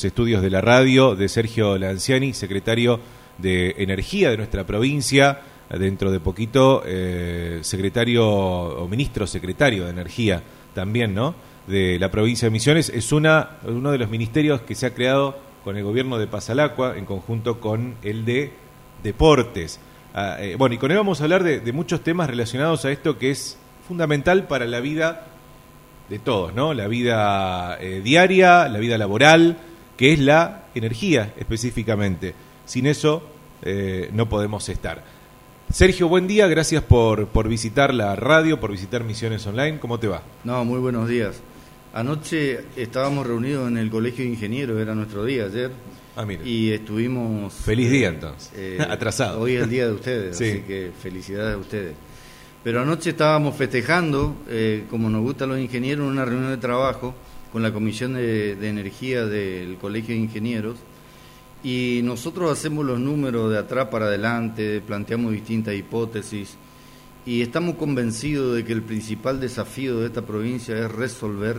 los estudios de la radio de Sergio Lanciani, secretario de Energía de nuestra provincia, dentro de poquito secretario o ministro secretario de Energía también, ¿no?, de la provincia de Misiones. Es uno de los ministerios que se ha creado con el gobierno de Pasalacua en conjunto con el de Deportes. Bueno, y con él vamos a hablar de muchos temas relacionados a esto que es fundamental para la vida de todos, ¿no? La vida diaria, la vida laboral, que es la energía específicamente. Sin eso no podemos estar. Sergio, buen día, gracias por visitar la radio, por visitar Misiones Online. ¿Cómo te va? No, muy buenos días. Anoche estábamos reunidos en el Colegio de Ingenieros, era nuestro día ayer. Mira. Y estuvimos... Feliz día entonces, atrasado. Hoy es el día de ustedes, sí. Así que felicidades a ustedes. Pero anoche estábamos festejando, como nos gustan los ingenieros, una reunión de trabajo con la Comisión de Energía del Colegio de Ingenieros, y nosotros hacemos los números de atrás para adelante, planteamos distintas hipótesis, y estamos convencidos de que el principal desafío de esta provincia es resolver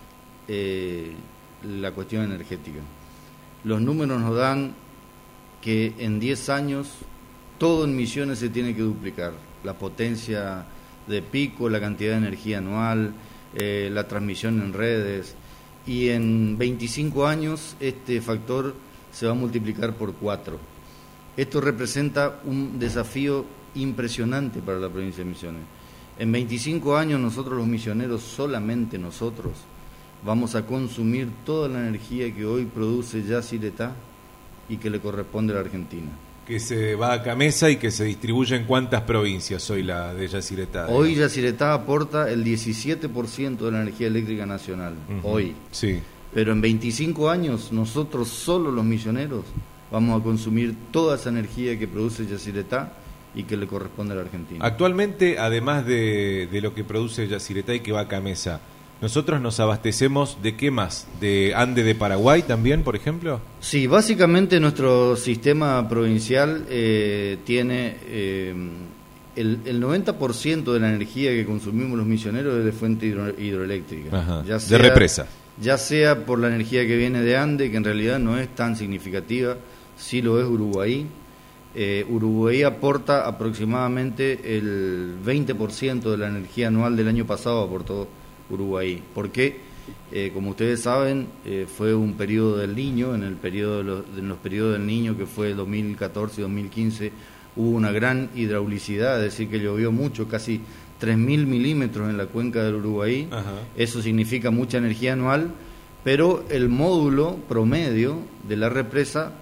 la cuestión energética. Los números nos dan que en 10 años todo en Misiones se tiene que duplicar. La potencia de pico, la cantidad de energía anual, la transmisión en redes, y en 25 años este factor se va a multiplicar por 4. Esto representa un desafío impresionante para la provincia de Misiones. En 25 años nosotros los misioneros, solamente nosotros, vamos a consumir toda la energía que hoy produce Yacyretá y que le corresponde a la Argentina. Que se va a Camesa y que se distribuye en cuántas provincias hoy la de Yacyretá. Hoy Yacyretá aporta el 17% de la energía eléctrica nacional, hoy. Sí. Pero en 25 años nosotros, solo los misioneros, vamos a consumir toda esa energía que produce Yacyretá y que le corresponde a la Argentina. Actualmente, además de lo que produce Yacyretá y que va a Camesa, ¿nosotros nos abastecemos de qué más? ¿De Ande de Paraguay también, por ejemplo? Sí, básicamente nuestro sistema provincial tiene el 90% de la energía que consumimos los misioneros es de fuente hidroeléctrica. Ajá, ya sea, de represa. Ya sea por la energía que viene de Ande, que en realidad no es tan significativa, sí lo es Uruguay. Uruguay aporta aproximadamente el 20% de la energía anual del año pasado, aportó Uruguay. Porque, como ustedes saben, fue un periodo del Niño, en los periodos del Niño, que fue 2014 y 2015, hubo una gran hidraulicidad, es decir, que llovió mucho, casi 3.000 milímetros en la cuenca del Uruguay. Ajá. Eso significa mucha energía anual, pero el módulo promedio de la represa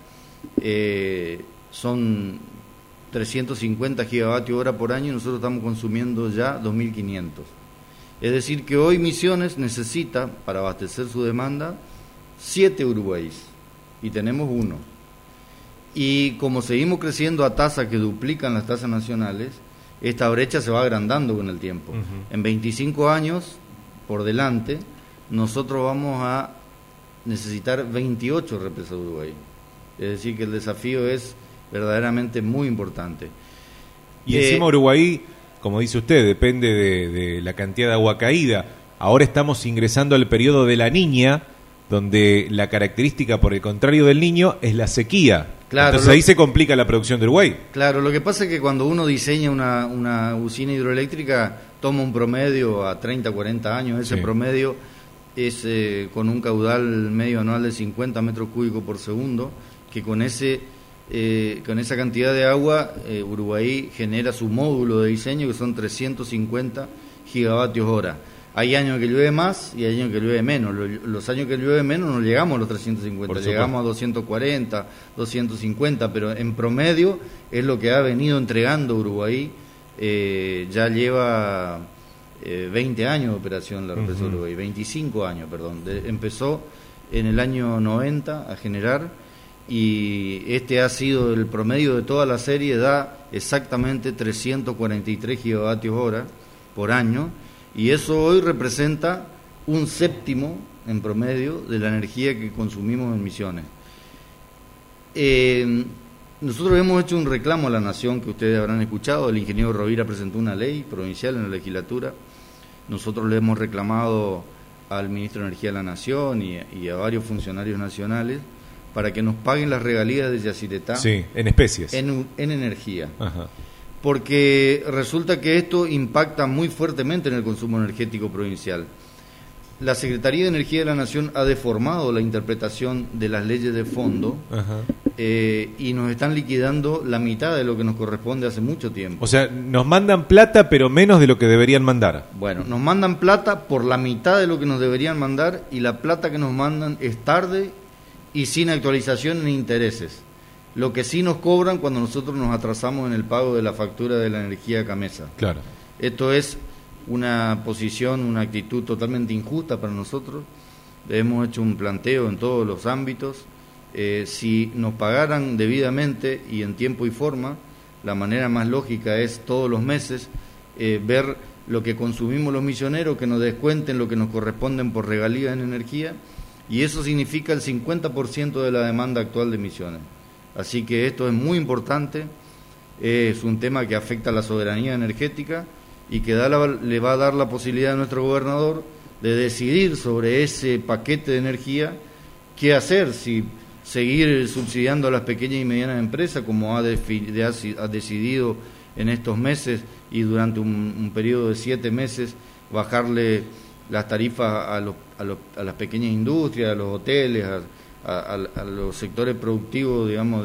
son 350 gigavatios hora por año y nosotros estamos consumiendo ya 2.500. Es decir, que hoy Misiones necesita, para abastecer su demanda, 7 Uruguayes, y tenemos 1. Y como seguimos creciendo a tasas que duplican las tasas nacionales, esta brecha se va agrandando con el tiempo. En 25 años, por delante, nosotros vamos a necesitar 28 represas de Uruguay. Es decir, que el desafío es verdaderamente muy importante. Y encima Uruguay, como dice usted, depende de la cantidad de agua caída. Ahora estamos ingresando al periodo de la Niña, donde la característica, por el contrario del Niño, es la sequía. Claro, entonces ahí se complica la producción de Uruguay. Claro, lo que pasa es que cuando uno diseña una usina hidroeléctrica, toma un promedio a 30, 40 años. Ese promedio es con un caudal medio anual de 50 metros cúbicos por segundo, que con esa cantidad de agua, Uruguay genera su módulo de diseño, que son 350 gigavatios hora. Hay años que llueve más y hay años que llueve menos. Los años que llueve menos no llegamos a los 350, llegamos a 240, 250, pero en promedio es lo que ha venido entregando Uruguay. Ya lleva 20 años de operación la represa de Uruguay, 25 años, perdón. Empezó en el año 90 a generar, y este ha sido el promedio de toda la serie, da exactamente 343 gigavatios hora por año. Y eso hoy representa un séptimo en promedio de la energía que consumimos en Misiones. Nosotros hemos hecho un reclamo a la Nación que ustedes habrán escuchado. El ingeniero Rovira presentó una ley provincial en la legislatura. Nosotros le hemos reclamado al Ministro de Energía de la Nación y a varios funcionarios nacionales para que nos paguen las regalías de Yacyretá. Sí, en especies. En energía. Ajá. Porque resulta que esto impacta muy fuertemente en el consumo energético provincial. La Secretaría de Energía de la Nación ha deformado la interpretación de las leyes de fondo. Ajá. Y nos están liquidando la mitad de lo que nos corresponde hace mucho tiempo. O sea, nos mandan plata, pero menos de lo que deberían mandar. Bueno, nos mandan plata por la mitad de lo que nos deberían mandar, y la plata que nos mandan es tarde y sin actualización ni intereses. Lo que sí nos cobran cuando nosotros nos atrasamos en el pago de la factura de la energía Camesa. Claro. Esto es una posición, una actitud totalmente injusta para nosotros. Hemos hecho un planteo en todos los ámbitos. Si nos pagaran debidamente y en tiempo y forma, la manera más lógica es todos los meses ver lo que consumimos los misioneros, que nos descuenten lo que nos corresponden por regalías en energía, y eso significa el 50% de la demanda actual de Misiones. Así que esto es muy importante, es un tema que afecta a la soberanía energética y que le va a dar la posibilidad a nuestro gobernador de decidir sobre ese paquete de energía qué hacer, si seguir subsidiando a las pequeñas y medianas empresas, como ha decidido en estos meses, y durante un periodo de 7 meses bajarle las tarifas a las pequeñas industrias, a los hoteles, a los sectores productivos, digamos,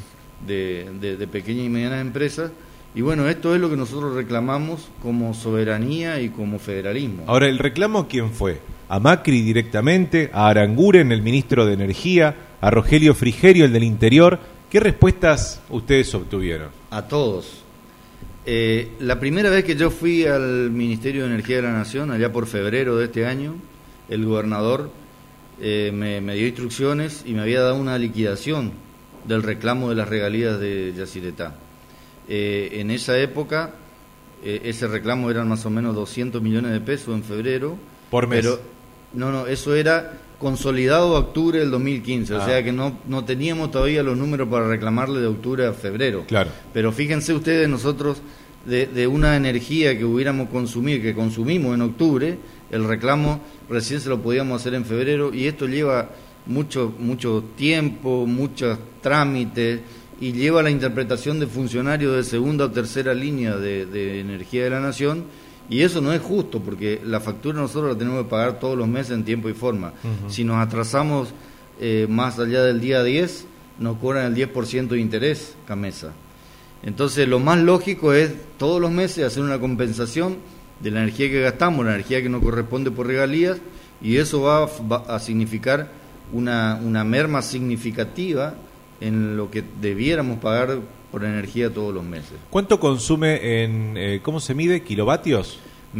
de pequeñas y medianas empresas. Y bueno, esto es lo que nosotros reclamamos como soberanía y como federalismo. Ahora, ¿el reclamo quién fue? ¿A Macri directamente? ¿A Aranguren, el ministro de Energía? ¿A Rogelio Frigerio, el del Interior? ¿Qué respuestas ustedes obtuvieron? A todos. La primera vez que yo fui al Ministerio de Energía de la Nación, allá por febrero de este año, el gobernador me dio instrucciones y me había dado una liquidación del reclamo de las regalías de Yacyretá. En esa época, ese reclamo eran más o menos 200 millones de pesos en febrero. ¿Por mes? Pero, no, eso era consolidado a octubre del 2015, o sea que no teníamos todavía los números para reclamarle de octubre a febrero. Claro. Pero fíjense ustedes, nosotros de una energía que hubiéramos consumido, que consumimos en octubre, el reclamo recién se lo podíamos hacer en febrero, y esto lleva mucho tiempo, muchos trámites, y lleva la interpretación de funcionarios de segunda o tercera línea de Energía de la Nación, y eso no es justo, porque la factura nosotros la tenemos que pagar todos los meses en tiempo y forma. Uh-huh. Si nos atrasamos más allá del día 10, nos cobran el 10% de interés, Camesa. Entonces, lo más lógico es todos los meses hacer una compensación de la energía que gastamos, la energía que nos corresponde por regalías, y eso va a significar una merma significativa en lo que debiéramos pagar por energía todos los meses. ¿Cuánto consume en, cómo se mide, kilovatios?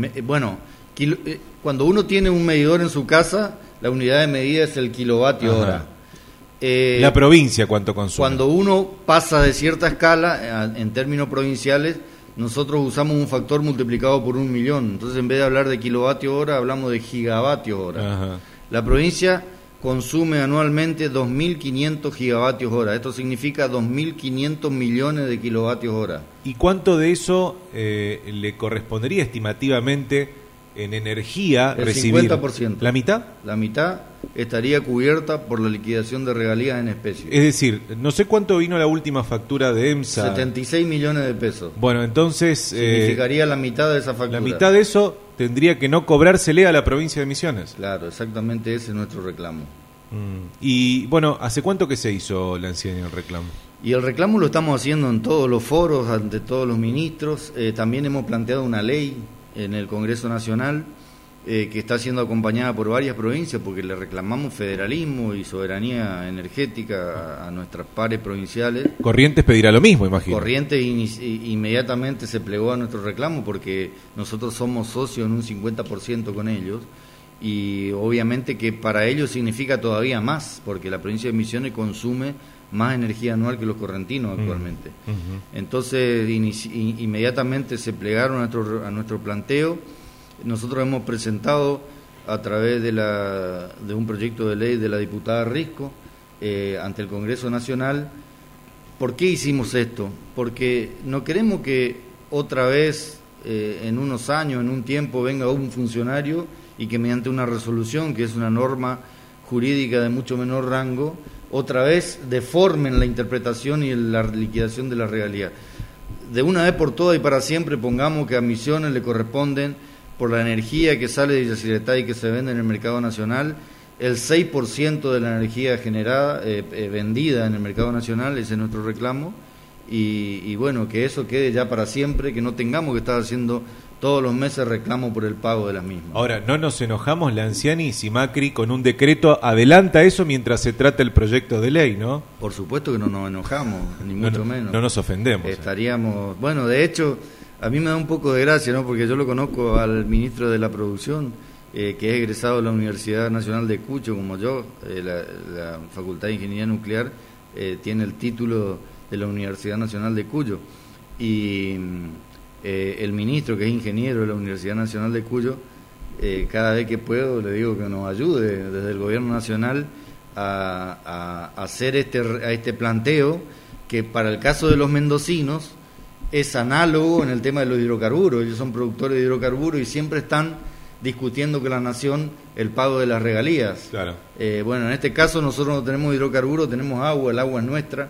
Cuando uno tiene un medidor en su casa, la unidad de medida es el kilovatio hora. ¿La provincia cuánto consume? Cuando uno pasa de cierta escala, en términos provinciales, nosotros usamos un factor multiplicado por 1.000.000. Entonces, en vez de hablar de kilovatio hora, hablamos de gigavatios hora. Ajá. La provincia consume anualmente 2.500 gigavatios hora. Esto significa 2.500 millones de kilovatios hora. ¿Y cuánto de eso le correspondería estimativamente en energía el recibir? 50%. ¿La mitad? La mitad estaría cubierta por la liquidación de regalías en especie. Es decir, no sé cuánto vino la última factura de EMSA. 76 millones de pesos. Bueno, entonces... significaría la mitad de esa factura. La mitad de eso tendría que no cobrársele a la provincia de Misiones. Claro, exactamente ese es nuestro reclamo. Y bueno, ¿hace cuánto que se hizo, Lanciani, el reclamo? Y el reclamo lo estamos haciendo en todos los foros, ante todos los ministros. También hemos planteado una ley en el Congreso Nacional que está siendo acompañada por varias provincias, porque le reclamamos federalismo y soberanía energética a nuestras pares provinciales. Corrientes pedirá lo mismo, imagino. Corrientes inmediatamente se plegó a nuestro reclamo, porque nosotros somos socios en un 50% con ellos, y obviamente que para ellos significa todavía más, porque la provincia de Misiones consume más energía anual que los correntinos actualmente. Uh-huh. Entonces, inmediatamente se plegaron a nuestro planteo. Nosotros hemos presentado a través de un proyecto de ley de la diputada Risco ante el Congreso Nacional. ¿Por qué hicimos esto? Porque no queremos que otra vez en unos años, en un tiempo, venga un funcionario y que mediante una resolución, que es una norma jurídica de mucho menor rango, otra vez deformen la interpretación y la liquidación de la regalía. De una vez por todas y para siempre pongamos que a Misiones le corresponden, por la energía que sale de Yacyretá y que se vende en el mercado nacional, el 6% de la energía generada, vendida en el mercado nacional, ese es nuestro reclamo, y bueno, que eso quede ya para siempre, que no tengamos que estar haciendo todos los meses reclamo por el pago de las mismas. Ahora, ¿no nos enojamos, Lanciani, si Macri con un decreto adelanta eso mientras se trata el proyecto de ley, no? Por supuesto que no nos enojamos, ni mucho menos. No nos ofendemos. Estaríamos... Bueno, de hecho, a mí me da un poco de gracia, ¿no? Porque yo lo conozco al ministro de la Producción, que es egresado de la Universidad Nacional de Cuyo, como yo, la Facultad de Ingeniería Nuclear, tiene el título de la Universidad Nacional de Cuyo. Y... el ministro, que es ingeniero de la Universidad Nacional de Cuyo, cada vez que puedo le digo que nos ayude desde el gobierno nacional a hacer este planteo, que para el caso de los mendocinos es análogo en el tema de los hidrocarburos. Ellos son productores de hidrocarburos y siempre están discutiendo con la nación el pago de las regalías. Claro. Bueno, en este caso nosotros no tenemos hidrocarburos, tenemos agua, el agua es nuestra,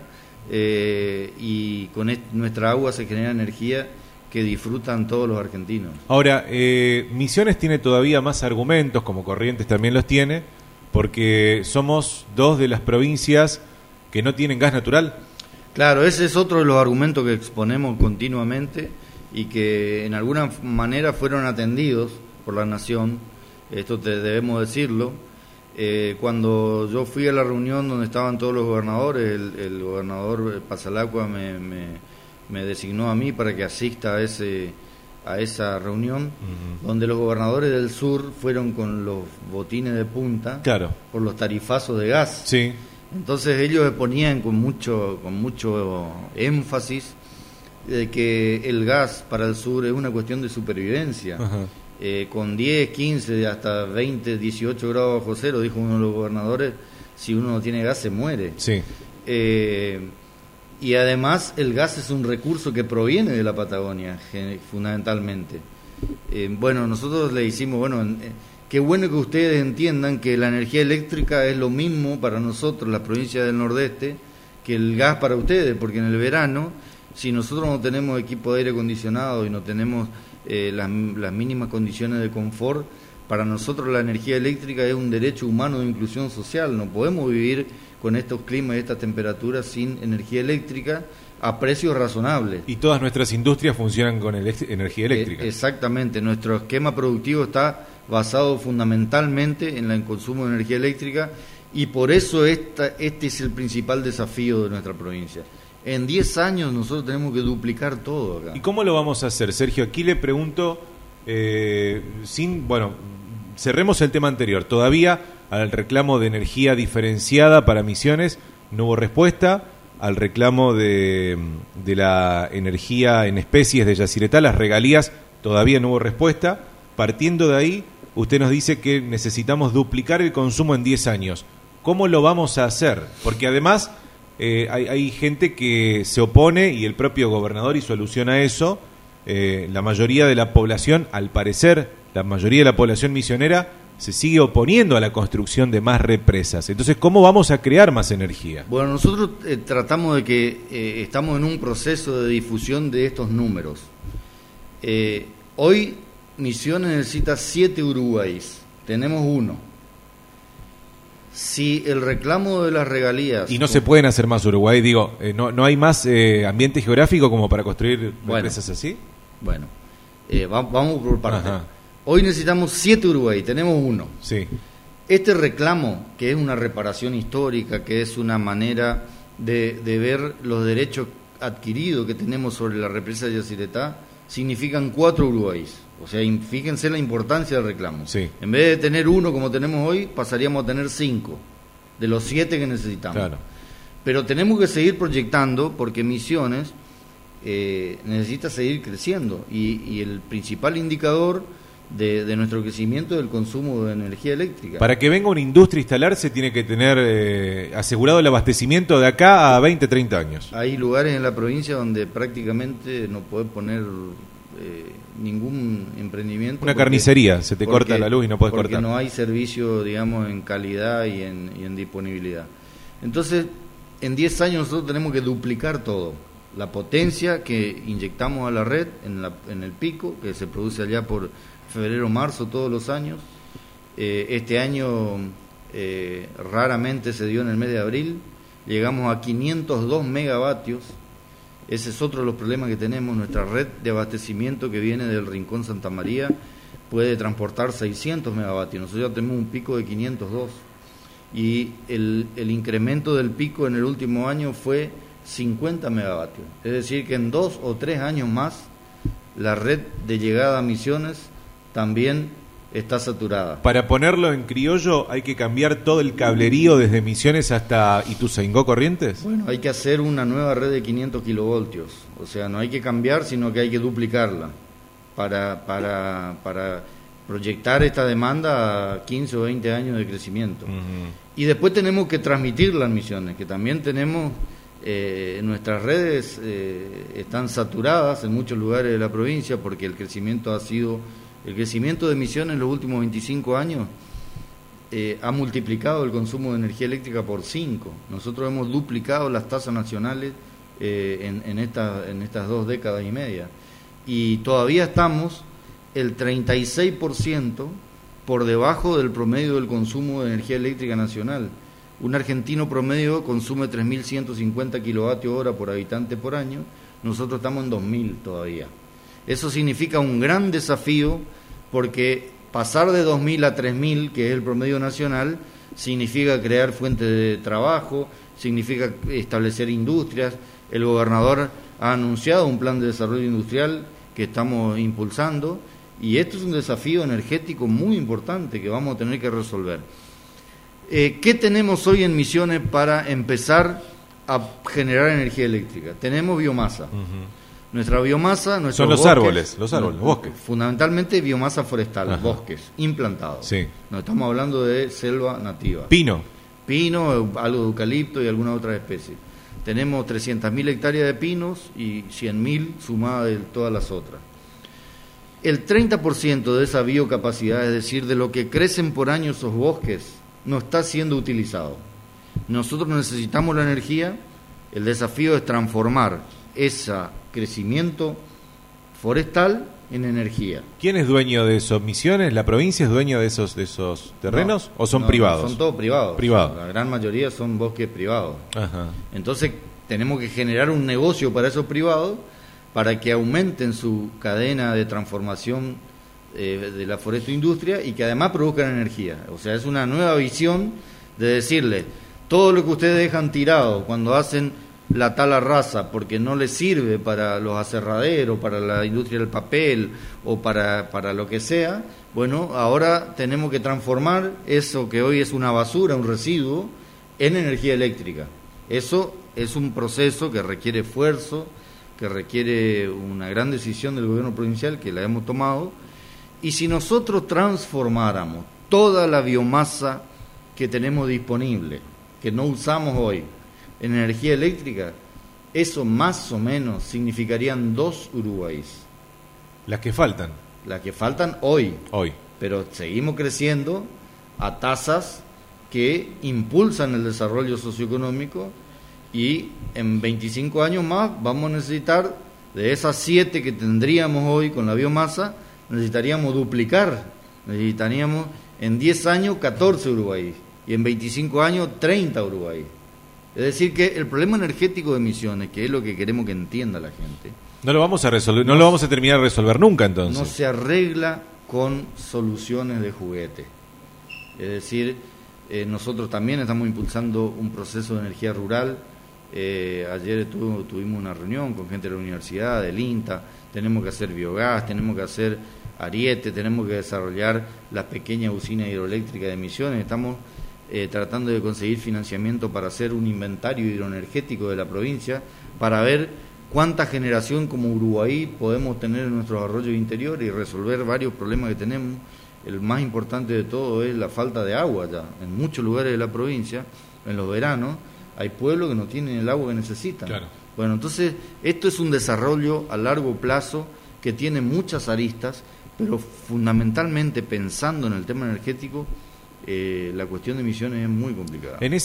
y con nuestra agua se genera energía que disfrutan todos los argentinos. Ahora, Misiones tiene todavía más argumentos, como Corrientes también los tiene, porque somos dos de las provincias que no tienen gas natural. Claro, ese es otro de los argumentos que exponemos continuamente y que en alguna manera fueron atendidos por la Nación, esto debemos decirlo. Cuando yo fui a la reunión donde estaban todos los gobernadores, el gobernador Pasalacua me designó a mí para que asista a esa reunión, donde los gobernadores del sur fueron con los botines de punta, claro, por los tarifazos de gas. Sí. Entonces ellos exponían con mucho énfasis de que el gas para el sur es una cuestión de supervivencia. Con 10, 15, hasta 20, 18 grados bajo cero, dijo uno de los gobernadores, si uno no tiene gas se muere. Sí. Y además el gas es un recurso que proviene de la Patagonia, fundamentalmente. Bueno, nosotros le hicimos, qué bueno que ustedes entiendan que la energía eléctrica es lo mismo para nosotros, las provincias del Nordeste, que el gas para ustedes, porque en el verano, si nosotros no tenemos equipo de aire acondicionado y no tenemos las mínimas condiciones de confort, para nosotros la energía eléctrica es un derecho humano de inclusión social. No podemos vivir con estos climas y estas temperaturas sin energía eléctrica a precios razonables. Y todas nuestras industrias funcionan con energía eléctrica. Exactamente, nuestro esquema productivo está basado fundamentalmente en el consumo de energía eléctrica, y por eso este es el principal desafío de nuestra provincia. En 10 años nosotros tenemos que duplicar todo acá. ¿Y cómo lo vamos a hacer, Sergio? Aquí le pregunto, cerremos el tema anterior. Todavía al reclamo de energía diferenciada para Misiones no hubo respuesta. Al reclamo de la energía en especies de Yacyretá, las regalías, todavía no hubo respuesta. Partiendo de ahí, usted nos dice que necesitamos duplicar el consumo en 10 años. ¿Cómo lo vamos a hacer? Porque además hay gente que se opone, y el propio gobernador hizo alusión a eso. La mayoría de la población, al parecer, la mayoría de la población misionera se sigue oponiendo a la construcción de más represas. Entonces, ¿cómo vamos a crear más energía? Bueno, nosotros tratamos de que estamos en un proceso de difusión de estos números. Hoy Misiones necesita 7 Uruguays, tenemos 1. Si el reclamo de las regalías... Y no se pueden hacer más Uruguay, digo, no hay más ambiente geográfico como para construir represas así. Bueno, vamos por partes. Hoy necesitamos 7 Uruguay, tenemos 1. Sí. Este reclamo, que es una reparación histórica, que es una manera de ver los derechos adquiridos que tenemos sobre la represa de Yacyretá, significan 4 Uruguays. O sea, fíjense la importancia del reclamo. Sí. En vez de tener 1 como tenemos hoy, pasaríamos a tener 5 de los 7 que necesitamos. Claro. Pero tenemos que seguir proyectando, porque Misiones necesita seguir creciendo, y el principal indicador de nuestro crecimiento es el consumo de energía eléctrica. Para que venga una industria a instalarse, tiene que tener asegurado el abastecimiento de acá a 20, 30 años. Hay lugares en la provincia donde prácticamente no podés poner ningún emprendimiento. Una carnicería, se te corta la luz y no puedes cortar. Porque no hay servicio, digamos, en calidad y en disponibilidad. Entonces, en 10 años nosotros tenemos que duplicar todo. La potencia que inyectamos a la red en el pico, que se produce allá por febrero, marzo, todos los años. Este año raramente se dio en el mes de abril. Llegamos a 502 megavatios. Ese es otro de los problemas que tenemos. Nuestra red de abastecimiento que viene del Rincón Santa María puede transportar 600 megavatios. Nosotros ya tenemos un pico de 502. Y el incremento del pico en el último año fue 50 megavatios. Es decir, que en 2 o 3 años más la red de llegada a Misiones también está saturada. Para ponerlo en criollo, ¿hay que cambiar todo el cablerío desde Misiones hasta Ituzaingó, Corrientes? Bueno, hay que hacer una nueva red de 500 kilovoltios. O sea, no hay que cambiar, sino que hay que duplicarla para proyectar esta demanda a 15 o 20 años de crecimiento. Y después tenemos que transmitirla en Misiones, que también tenemos... nuestras redes están saturadas en muchos lugares de la provincia porque el crecimiento de Misiones en los últimos 25 años ha multiplicado el consumo de energía eléctrica por 5. Nosotros hemos duplicado las tasas nacionales en estas 2 décadas y media, y todavía estamos el 36% por debajo del promedio del consumo de energía eléctrica nacional. Un argentino promedio consume 3.150 kilovatios hora por habitante por año, nosotros estamos en 2.000 todavía. Eso significa un gran desafío, porque pasar de 2.000 a 3.000, que es el promedio nacional, significa crear fuentes de trabajo, significa establecer industrias. El gobernador ha anunciado un plan de desarrollo industrial que estamos impulsando, y esto es un desafío energético muy importante que vamos a tener que resolver. ¿Qué tenemos hoy en Misiones para empezar a generar energía eléctrica? Tenemos biomasa. Nuestra biomasa... Son los árboles, los bosques. Fundamentalmente biomasa forestal, bosques implantados. Sí. No estamos hablando de selva nativa. Pino, algo de eucalipto y alguna otra especie. Tenemos 300.000 hectáreas de pinos y 100.000 sumadas de todas las otras. El 30% de esa biocapacidad, es decir, de lo que crecen por año esos bosques, no está siendo utilizado. Nosotros necesitamos la energía. El desafío es transformar ese crecimiento forestal en energía. ¿Quién es dueño de esos? ¿Misiones? ¿La provincia es dueño de esos terrenos? ¿O son privados? Son todos privados. Privados. La gran mayoría son bosques privados. Ajá. Entonces tenemos que generar un negocio para esos privados, para que aumenten su cadena de transformación de la forestoindustria, y que además produzcan energía. O sea, es una nueva visión de decirle: todo lo que ustedes dejan tirado cuando hacen la tala rasa porque no les sirve para los aserraderos, para la industria del papel o para lo que sea, bueno, ahora tenemos que transformar eso que hoy es una basura, un residuo, en energía eléctrica. Eso es un proceso que requiere esfuerzo, que requiere una gran decisión del gobierno provincial, que la hemos tomado. Y si nosotros transformáramos toda la biomasa que tenemos disponible, que no usamos hoy, en energía eléctrica, eso más o menos significarían 2 Uruguays. Las que faltan. Las que faltan hoy. Hoy. Pero seguimos creciendo a tasas que impulsan el desarrollo socioeconómico, y en 25 años más vamos a necesitar, de esas 7 que tendríamos hoy con la biomasa, necesitaríamos duplicar. Necesitaríamos en 10 años 14 Uruguay y en 25 años 30 Uruguay. Es decir, que el problema energético de Misiones, que es lo que queremos que entienda la gente, no lo vamos a resolver, no lo vamos a terminar de resolver nunca, entonces. No se arregla con soluciones de juguete. Es decir, nosotros también estamos impulsando un proceso de energía rural. Ayer tuvimos una reunión con gente de la universidad, del INTA. Tenemos que hacer biogás, tenemos que hacer ariete, tenemos que desarrollar las pequeñas usinas hidroeléctricas de Misiones. Estamos tratando de conseguir financiamiento para hacer un inventario hidroenergético de la provincia, para ver cuánta generación como Uruguay podemos tener en nuestros arroyos interiores y resolver varios problemas que tenemos. El más importante de todo es la falta de agua ya. En muchos lugares de la provincia, en los veranos, hay pueblos que no tienen el agua que necesitan. Claro. Bueno, entonces esto es un desarrollo a largo plazo que tiene muchas aristas, pero fundamentalmente pensando en el tema energético, la cuestión de emisiones es muy complicada. En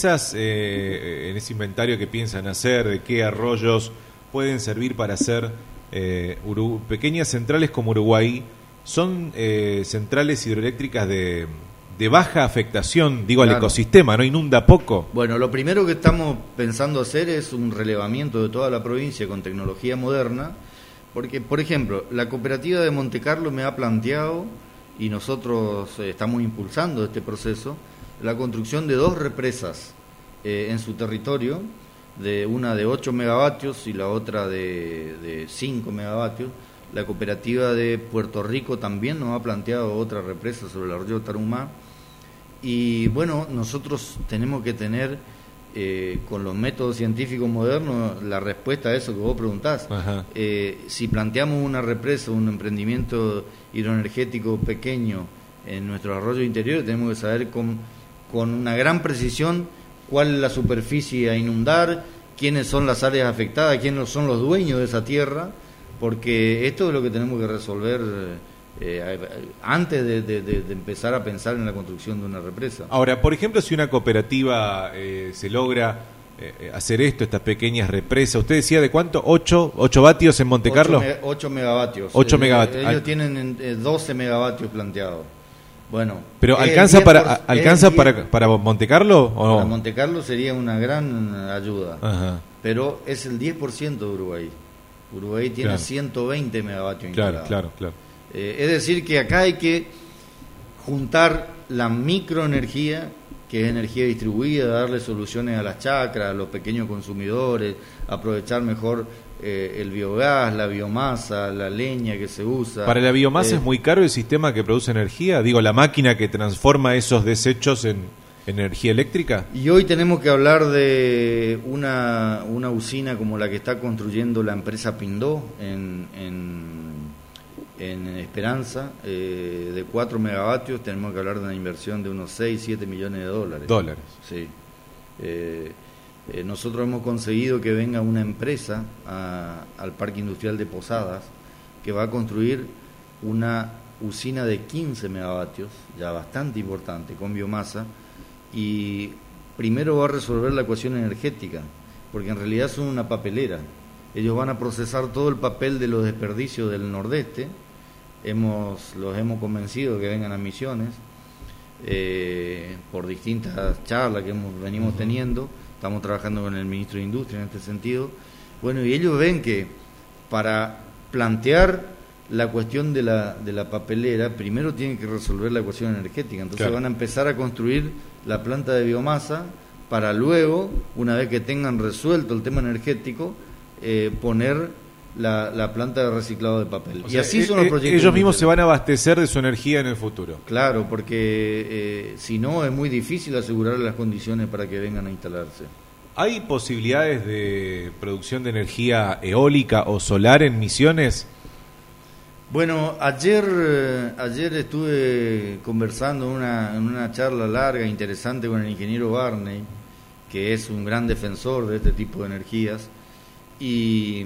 ese inventario que piensan hacer, de qué arroyos pueden servir para hacer pequeñas centrales como Uruguay, son centrales hidroeléctricas de baja afectación, digo, al ecosistema, ¿no? Inunda poco. Bueno, lo primero que estamos pensando hacer es un relevamiento de toda la provincia con tecnología moderna, porque, por ejemplo, la cooperativa de Monte Carlo me ha planteado, y nosotros estamos impulsando este proceso, la construcción de 2 represas en su territorio, una de 8 megavatios y la otra de 5 megavatios. La cooperativa de Puerto Rico también nos ha planteado otra represa sobre el arroyo Tarumá. Y bueno, nosotros tenemos que tener, con los métodos científicos modernos, la respuesta a eso que vos preguntás. Si planteamos una represa, un emprendimiento hidroenergético pequeño en nuestros arroyos interiores, tenemos que saber con una gran precisión cuál es la superficie a inundar, quiénes son las áreas afectadas, quiénes son los dueños de esa tierra, porque esto es lo que tenemos que resolver antes de empezar a pensar en la construcción de una represa. Ahora, por ejemplo, si una cooperativa se logra hacer estas pequeñas represas, usted decía de cuánto, 8 vatios en Monte Carlo. 8 megavatios. 8 megavatios. Ellos tienen 12 megavatios planteados. Bueno, pero ¿alcanza para Monte Carlo o no? Para Monte Carlo sería una gran ayuda. Ajá. Pero es el 10% de Uruguay. Uruguay tiene 120 megavatios instalados. Claro. Es decir, que acá hay que juntar la microenergía, que es energía distribuida, darle soluciones a las chacras, a los pequeños consumidores, aprovechar mejor el biogás, la biomasa, la leña que se usa. ¿Para la biomasa es muy caro el sistema que produce energía? Digo, la máquina que transforma esos desechos en energía eléctrica. Y hoy tenemos que hablar de una usina como la que está construyendo la empresa Pindó en Esperanza, de 4 megavatios. Tenemos que hablar de una inversión de unos 6-7 millones de dólares. Sí. Nosotros hemos conseguido que venga una empresa al Parque Industrial de Posadas que va a construir una usina de 15 megavatios, ya bastante importante, con biomasa, y primero va a resolver la ecuación energética, porque en realidad son una papelera. Ellos van a procesar todo el papel de los desperdicios del Nordeste. Los hemos convencido de que vengan a Misiones por distintas charlas que venimos teniendo. Estamos trabajando con el ministro de Industria en este sentido. Bueno, y ellos ven que para plantear la cuestión de la papelera, primero tienen que resolver la ecuación energética. Entonces van a empezar a construir la planta de biomasa para luego, una vez que tengan resuelto el tema energético, poner la planta de reciclado de papel. O sea, así son los proyectos. Ellos mismos se van a abastecer de su energía en el futuro. Claro, porque si no es muy difícil asegurar las condiciones para que vengan a instalarse. ¿Hay posibilidades de producción de energía eólica o solar en Misiones? Bueno, ayer estuve conversando en una charla larga, interesante, con el ingeniero Barney, que es un gran defensor de este tipo de energías, y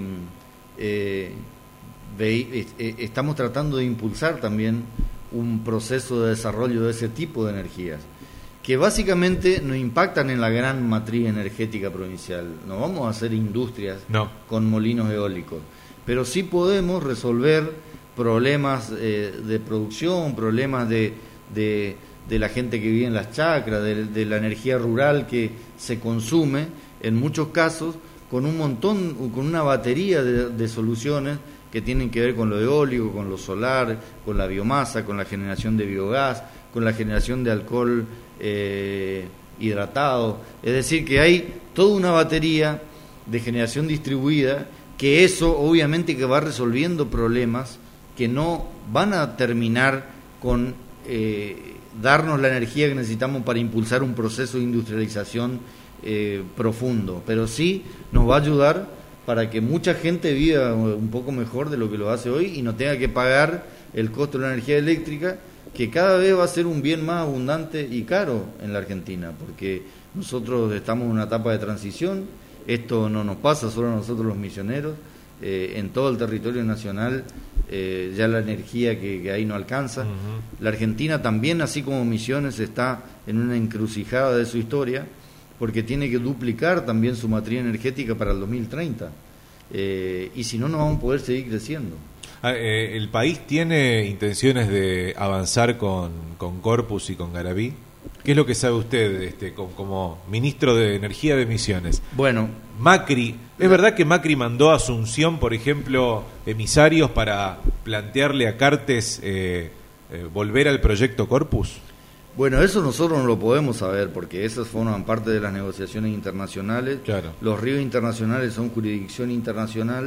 estamos tratando de impulsar también un proceso de desarrollo de ese tipo de energías, que básicamente no impactan en la gran matriz energética provincial. No vamos a hacer industrias con molinos eólicos, pero sí podemos resolver problemas de producción, problemas de la gente que vive en las chacras, de la energía rural que se consume, en muchos casos, con una batería de soluciones que tienen que ver con lo eólico, con lo solar, con la biomasa, con la generación de biogás, con la generación de alcohol hidratado. Es decir, que hay toda una batería de generación distribuida, que eso obviamente que va resolviendo problemas que no van a terminar con darnos la energía que necesitamos para impulsar un proceso de industrialización profundo, pero sí nos va a ayudar para que mucha gente viva un poco mejor de lo que lo hace hoy y no tenga que pagar el costo de la energía eléctrica, que cada vez va a ser un bien más abundante y caro en la Argentina, porque nosotros estamos en una etapa de transición. Esto no nos pasa solo a nosotros los misioneros. En todo el territorio nacional ya la energía que ahí no alcanza. La Argentina también, así como Misiones, está en una encrucijada de su historia, porque tiene que duplicar también su matriz energética para el 2030. Y si no, no vamos a poder seguir creciendo. ¿El país tiene intenciones de avanzar con Corpus y con Garaví? ¿Qué es lo que sabe usted como ministro de Energía de Misiones? Bueno, Macri, ¿es verdad que Macri mandó a Asunción, por ejemplo, emisarios para plantearle a Cartes volver al proyecto Corpus? Bueno, eso nosotros no lo podemos saber porque esas forman parte de las negociaciones internacionales. Claro. Los ríos internacionales son jurisdicción internacional,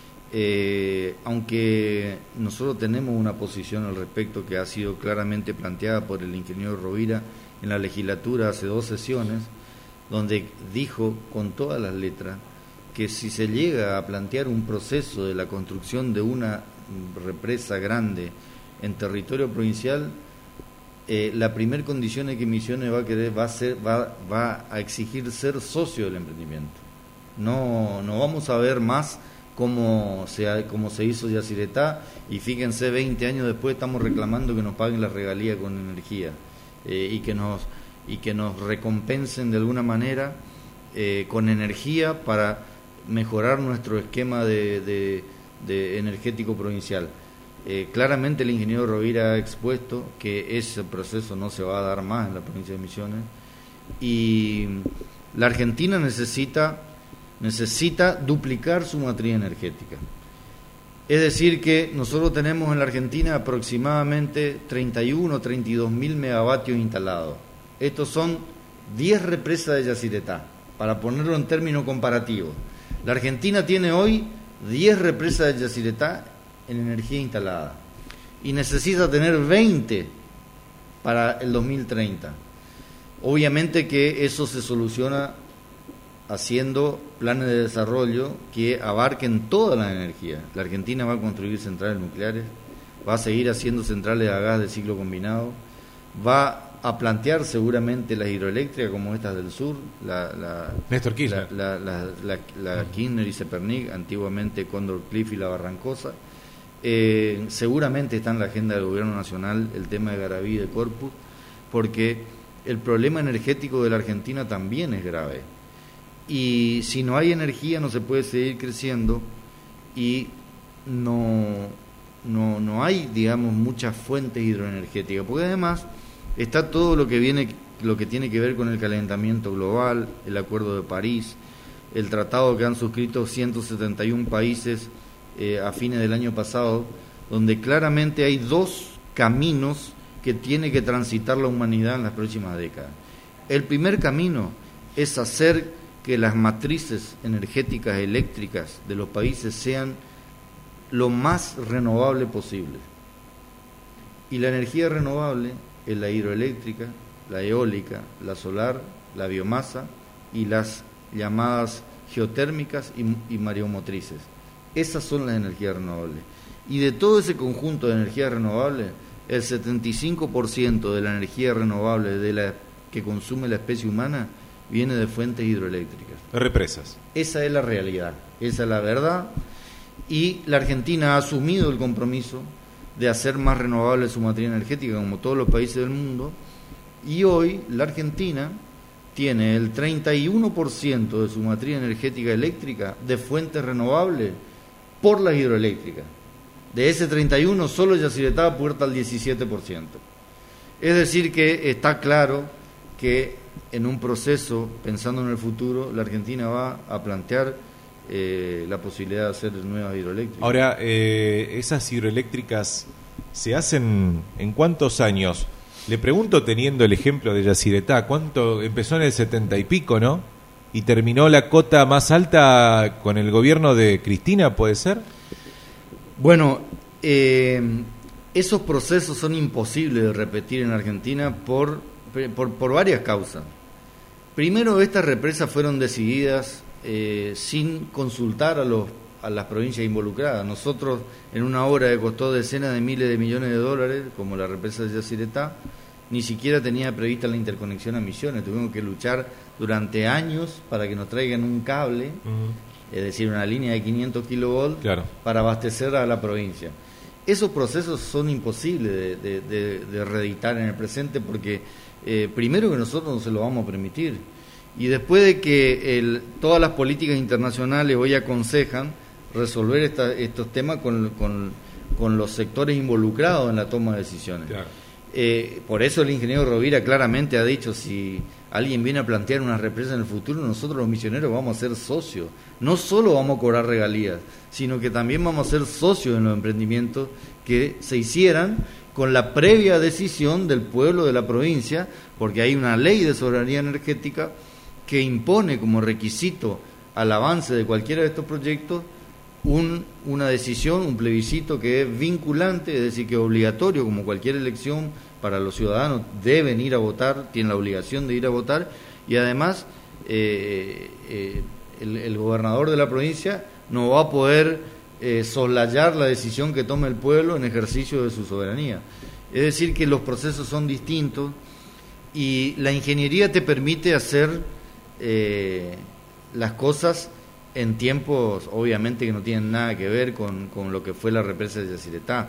aunque nosotros tenemos una posición al respecto que ha sido claramente planteada por el ingeniero Rovira en la legislatura hace 2 sesiones, donde dijo con todas las letras que si se llega a plantear un proceso de la construcción de una represa grande en territorio provincial, la primer condición es que Misiones va a exigir ser socio del emprendimiento. No vamos a ver más como se hizo Yacyretá, y fíjense, 20 años después estamos reclamando que nos paguen la regalía con energía, y que nos recompensen de alguna manera con energía para mejorar nuestro esquema de energético provincial. Claramente el ingeniero Rovira ha expuesto que ese proceso no se va a dar más en la provincia de Misiones, y la Argentina necesita duplicar su matriz energética. Es decir, que nosotros tenemos en la Argentina aproximadamente 31 o 32 mil megavatios instalados. Estos son 10 represas de Yacyretá, para ponerlo en términos comparativos. La Argentina tiene hoy 10 represas de Yacyretá en energía instalada y necesita tener 20 para el 2030. Obviamente que eso se soluciona haciendo planes de desarrollo que abarquen toda la energía. La Argentina va a construir centrales nucleares, va a seguir haciendo centrales a gas de ciclo combinado, va a plantear seguramente las hidroeléctricas como estas del sur, Néstor Kirchner, la Kirchner y Cepernic, antiguamente Cóndor Cliff y la Barrancosa. Seguramente está en la agenda del gobierno nacional el tema de Garaví y de Corpus, porque el problema energético de la Argentina también es grave. Y si no hay energía no se puede seguir creciendo, y no hay, digamos, muchas fuentes hidroenergéticas, porque además está todo lo que tiene que ver con el calentamiento global, el Acuerdo de París, el tratado que han suscrito 171 países a fines del año pasado, donde claramente hay 2 caminos que tiene que transitar la humanidad en las próximas décadas. El primer camino es hacer que las matrices energéticas eléctricas de los países sean lo más renovable posible. Y la energía renovable es la hidroeléctrica, la eólica, la solar, la biomasa y las llamadas geotérmicas y mareomotrices. Esas son las energías renovables. Y de todo ese conjunto de energías renovables, el 75% de la energía renovable que consume la especie humana viene de fuentes hidroeléctricas. Represas. Esa es la realidad, esa es la verdad, y la Argentina ha asumido el compromiso de hacer más renovable su matriz energética, como todos los países del mundo, y hoy la Argentina tiene el 31% de su matriz energética eléctrica de fuentes renovables por las hidroeléctricas. De ese 31, solo Yacyretá aporta el 17%. Es decir, que está claro que en un proceso, pensando en el futuro, la Argentina va a plantear la posibilidad de hacer nuevas hidroeléctricas. Ahora, ¿esas hidroeléctricas se hacen en cuántos años? Le pregunto, teniendo el ejemplo de Yacyretá, ¿cuánto empezó en el 70 y pico, no? Y terminó la cota más alta con el gobierno de Cristina, ¿puede ser? Bueno, esos procesos son imposibles de repetir en Argentina por varias causas. Primero, estas represas fueron decididas sin consultar a las provincias involucradas. Nosotros, en una obra que costó decenas de miles de millones de dólares, como la represa de Yacyretá, ni siquiera tenía prevista la interconexión a Misiones. Tuvimos que luchar durante años para que nos traigan un cable, es decir, una línea de 500 kilovolts, claro, para abastecer a la provincia. esos procesos son imposibles de reeditar en el presente porque primero que nosotros no se lo vamos a permitir, y después de que todas las políticas internacionales hoy aconsejan resolver estos temas con los sectores involucrados en la toma de decisiones. Claro. Por eso el ingeniero Rovira claramente ha dicho, si alguien viene a plantear una represa en el futuro, nosotros los misioneros vamos a ser socios. No solo vamos a cobrar regalías, sino que también vamos a ser socios en los emprendimientos que se hicieran con la previa decisión del pueblo de la provincia, porque hay una ley de soberanía energética que impone como requisito al avance de cualquiera de estos proyectos una decisión, un plebiscito que es vinculante, es decir, que es obligatorio, como cualquier elección para los ciudadanos, deben ir a votar, tienen la obligación de ir a votar, y además el gobernador de la provincia no va a poder soslayar la decisión que tome el pueblo en ejercicio de su soberanía. Es decir, que los procesos son distintos y la ingeniería te permite hacer las cosas en tiempos, obviamente, que no tienen nada que ver con lo que fue la represa de Yacyretá.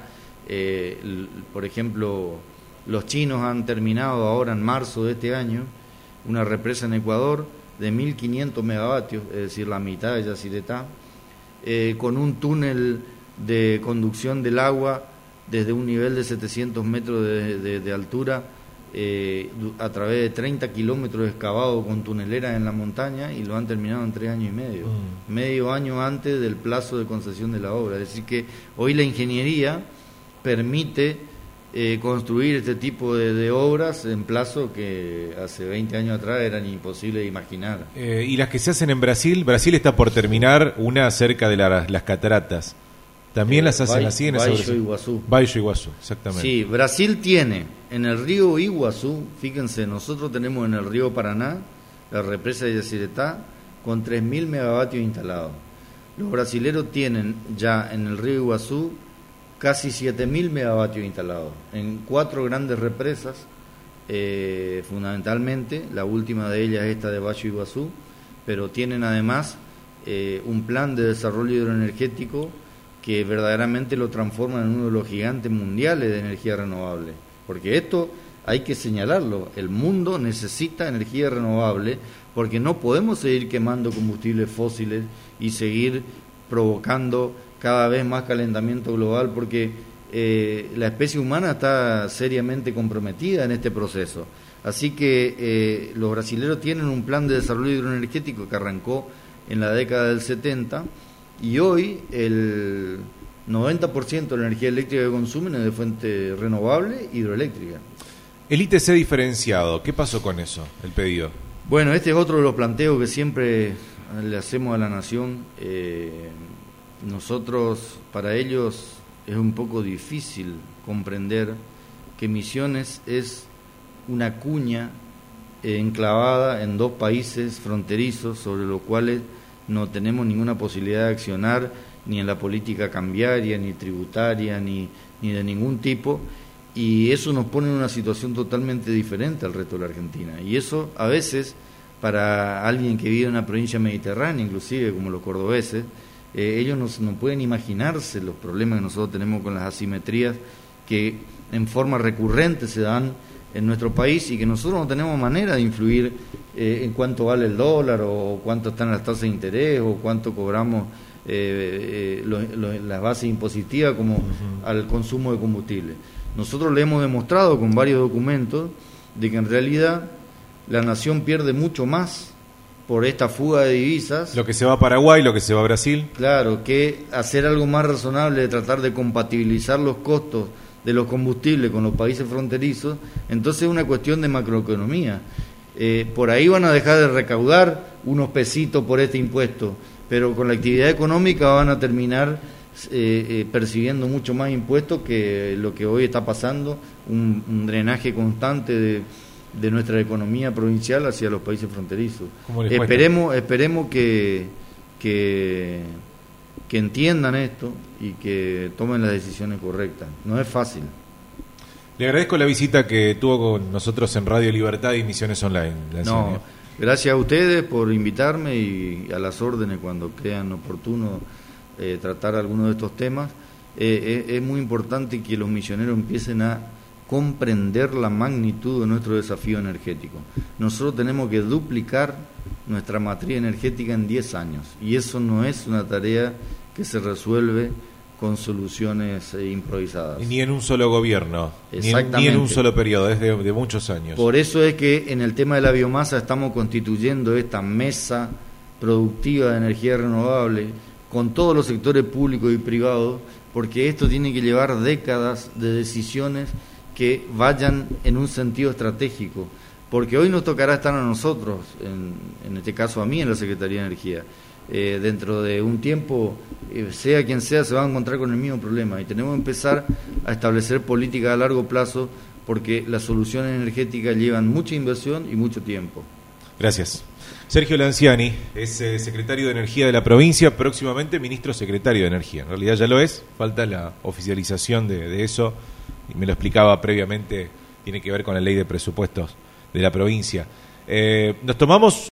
Por ejemplo, los chinos han terminado ahora en marzo de este año una represa en Ecuador de 1.500 megavatios, es decir, la mitad de Yacyretá, con un túnel de conducción del agua desde un nivel de 700 metros de altura, a través de 30 kilómetros excavados con tuneleras en la montaña, y lo han terminado en 3 años y medio año antes del plazo de concesión de la obra. Es decir, que hoy la ingeniería permite construir este tipo de obras en plazo que hace 20 años atrás eran imposibles de imaginar. Y las que se hacen en Brasil está por terminar una cerca de las cataratas. También las hacen así en esa Baixo Iguazú. Baixo Iguazú, exactamente. Sí, Brasil tiene en el río Iguazú, fíjense, nosotros tenemos en el río Paraná la represa de Yacyretá con 3.000 megavatios instalados. Los brasileros tienen ya en el río Iguazú casi 7.000 megavatios instalados en 4 grandes represas, fundamentalmente, la última de ellas es esta de Baixo Iguazú, pero tienen además un plan de desarrollo hidroenergético que verdaderamente lo transforma en uno de los gigantes mundiales de energía renovable. Porque esto hay que señalarlo, el mundo necesita energía renovable porque no podemos seguir quemando combustibles fósiles y seguir provocando cada vez más calentamiento global, porque la especie humana está seriamente comprometida en este proceso. Así que los brasileños tienen un plan de desarrollo hidroenergético que arrancó en la década del 70, y hoy el 90% de la energía eléctrica que consumen es de fuente renovable hidroeléctrica. El ITC diferenciado, ¿qué pasó con eso, el pedido? Bueno, este es otro de los planteos que siempre le hacemos a la Nación. Nosotros, para ellos, es un poco difícil comprender que Misiones es una cuña enclavada en 2 países fronterizos sobre los cuales no tenemos ninguna posibilidad de accionar, ni en la política cambiaria, ni tributaria, ni de ningún tipo, y eso nos pone en una situación totalmente diferente al resto de la Argentina. Y eso, a veces, para alguien que vive en una provincia mediterránea, inclusive como los cordobeses, ellos no pueden imaginarse los problemas que nosotros tenemos con las asimetrías que en forma recurrente se dan en nuestro país, y que nosotros no tenemos manera de influir en cuánto vale el dólar, o cuánto están las tasas de interés, o cuánto cobramos las bases impositivas como al consumo de combustible. Nosotros le hemos demostrado con varios documentos de que en realidad la Nación pierde mucho más por esta fuga de divisas. Lo que se va a Paraguay, lo que se va a Brasil. Claro, que hacer algo más razonable, de tratar de compatibilizar los costos de los combustibles con los países fronterizos. Entonces es una cuestión de macroeconomía. Por ahí van a dejar de recaudar unos pesitos por este impuesto, pero con la actividad económica van a terminar percibiendo mucho más impuestos que lo que hoy está pasando, un drenaje constante de nuestra economía provincial hacia los países fronterizos. Esperemos que entiendan esto y que tomen las decisiones correctas. No es fácil. Le agradezco la visita que tuvo con nosotros en Radio Libertad y Misiones Online. No, gracias a ustedes por invitarme, y a las órdenes cuando crean oportuno tratar algunos de estos temas. es muy importante que los misioneros empiecen a comprender la magnitud de nuestro desafío energético. Nosotros tenemos que duplicar nuestra matriz energética en 10 años, y eso no es una tarea que se resuelve con soluciones improvisadas. Ni en un solo gobierno, ni en un solo periodo, es de muchos años. Por eso es que en el tema de la biomasa estamos constituyendo esta mesa productiva de energía renovable con todos los sectores públicos y privados, porque esto tiene que llevar décadas de decisiones que vayan en un sentido estratégico, porque hoy nos tocará estar a nosotros, en este caso a mí en la Secretaría de Energía. Dentro de un tiempo, sea quien sea, se va a encontrar con el mismo problema, y tenemos que empezar a establecer políticas a largo plazo, porque las soluciones energéticas llevan mucha inversión y mucho tiempo. Gracias. Sergio Lanciani es secretario de Energía de la provincia, próximamente ministro secretario de Energía. En realidad ya lo es, falta la oficialización de eso, y me lo explicaba previamente, tiene que ver con la ley de presupuestos de la provincia. Nos tomamos